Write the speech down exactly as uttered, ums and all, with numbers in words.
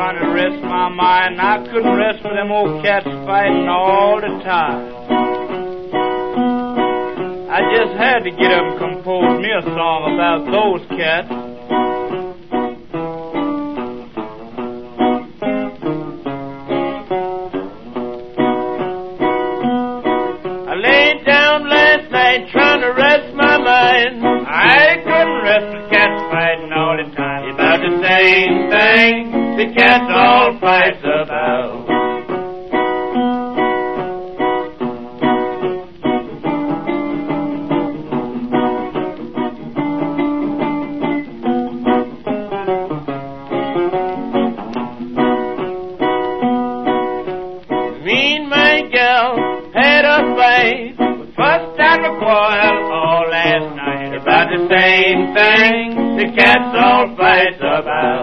trying to rest my mind. I couldn't rest with them old cats fighting all the time. I just had to get up and compose me a song about those cats. I laid down last night trying to rest my mind. I couldn't rest with cats fighting all the time. It's about the same thing the cats all fight about. Me and my gal had a fight. We fussed out a quarrel all last night about the same thing the cats all fight about.